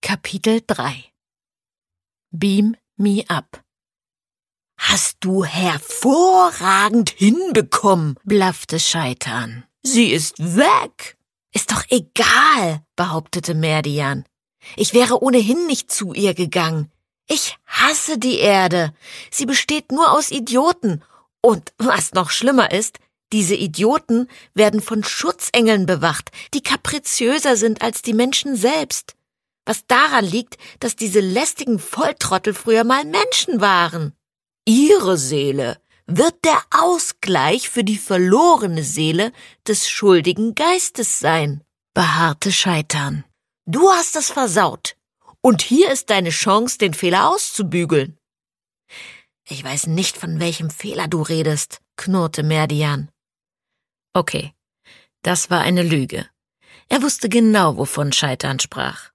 Kapitel 3 Beam me up. »Hast du hervorragend hinbekommen«, blaffte Scheitan. »Sie ist weg.« »Ist doch egal«, behauptete Merdian. »Ich wäre ohnehin nicht zu ihr gegangen. Ich hasse die Erde. Sie besteht nur aus Idioten. Und was noch schlimmer ist, diese Idioten werden von Schutzengeln bewacht, die kapriziöser sind als die Menschen selbst. Was daran liegt, dass diese lästigen Volltrottel früher mal Menschen waren. Ihre Seele wird der Ausgleich für die verlorene Seele des schuldigen Geistes sein«, beharrte Scheitan. »Du hast es versaut. Und hier ist deine Chance, den Fehler auszubügeln.« »Ich weiß nicht, von welchem Fehler du redest«, knurrte Merdian. Okay, das war eine Lüge. Er wusste genau, wovon Scheitan sprach.